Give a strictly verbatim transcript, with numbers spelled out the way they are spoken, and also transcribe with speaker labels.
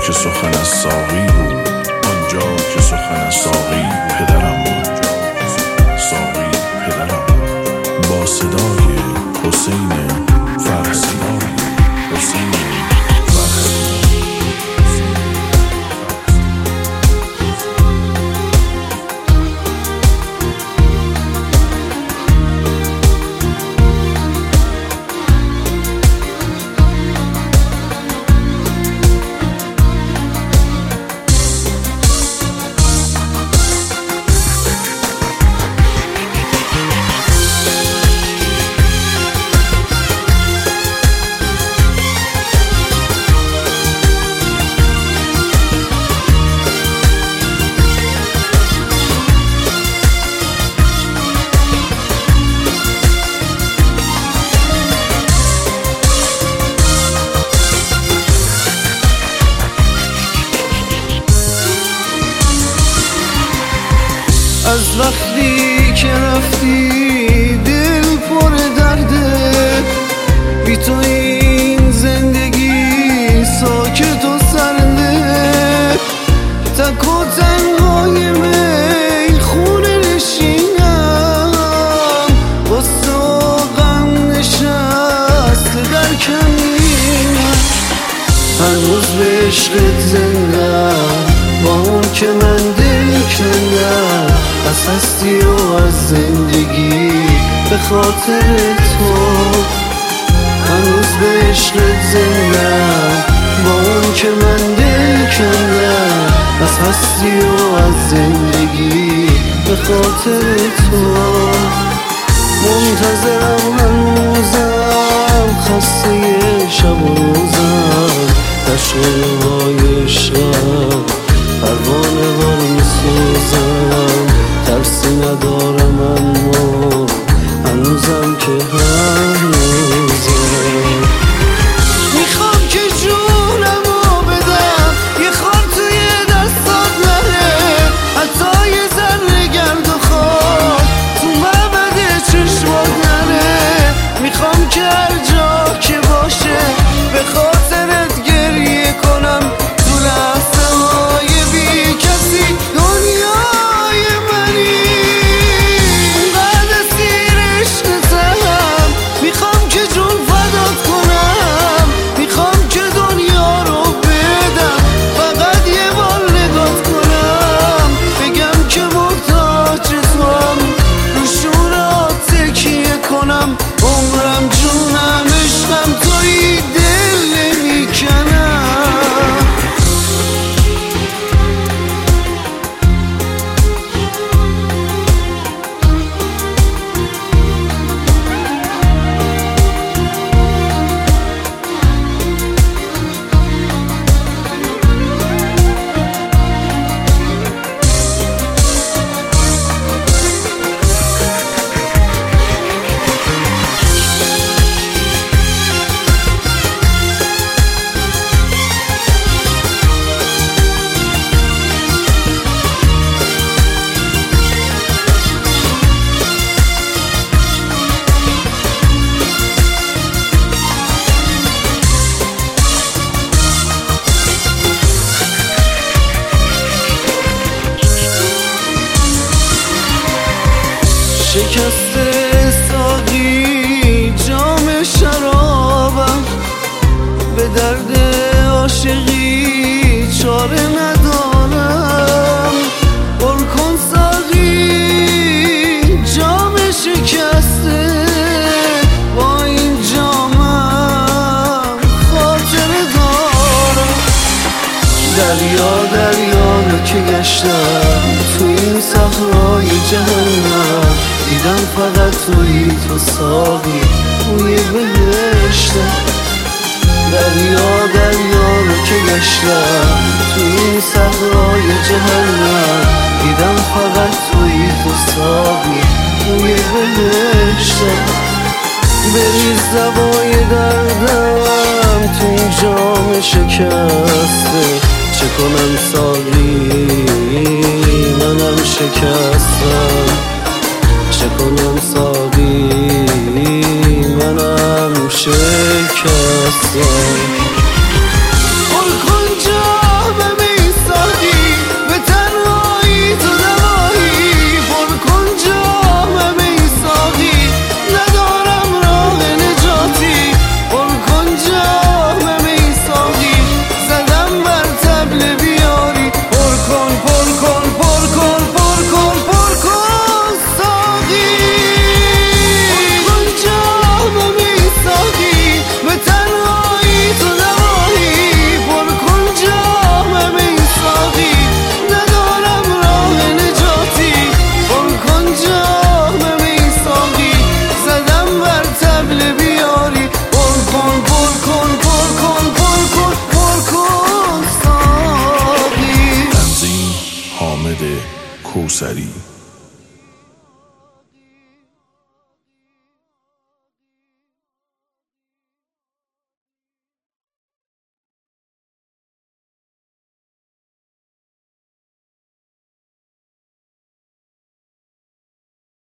Speaker 1: که سخن از ساقی بود، آنجا که سخن از ساقی پدرم بود. ساقی پدرم بود با صدای حسین فرسی. حسین فرسی.
Speaker 2: از وقتی که رفتی دل پر درده، بی تو این زندگی ساکت و سرده. تک و تنهای می خونه نشینم، غصه و غم نشسته در کمینم. هنوز به عشقت زندم با اون که من دل کندم، از هستی و از زندگی به خاطر تو. هنوز به عشقت زندم با اون که من دل کندم، از هستی و از زندگی به خاطر تو. منتظرم هنوزم خسته شب و روزم، در شعرهای عشقم پروانه وار میسوزم. ترسی ندارم اما هنوزم که هنوزم میخوام که جونمو بدم یه خار توی دستات نره، حتی یه ذره گرد و خاک تو معبد چشمات نره. میخوام که هر جا که باشه به خاطرت گریه کنم، تو لحظه های بی کسی دنیای منی. بعد سیر عشقتم میخوام که جون فدات کنم، میخوام که دنیا رو بدم فقط یه بار نگات کنم. بگم که محتاج توام، رو شورات تکیه کنم. عمرم جونم عشقم توی دل نمیکنم. شکسته ساقی جام شرابم، به درد عاشقی چاره ندارم. پر کن ساقی جام شکسته، با این جامم خاطره دارم. دریا دریا رو که گشتم تو این صحرای جهنم، دیدم فقط توی تو ساقی توی بهشتم. دریا دریا رو که گشتم توی این صحرای جهنم، دیدم فقط توی تو ساقی توی بهشتم. بریز زبای دردم تو این جام شکسته، چه کنم ساقی منم شکستم. چه کنم ساقی منم شکستم. پر کن جام
Speaker 1: کوثری.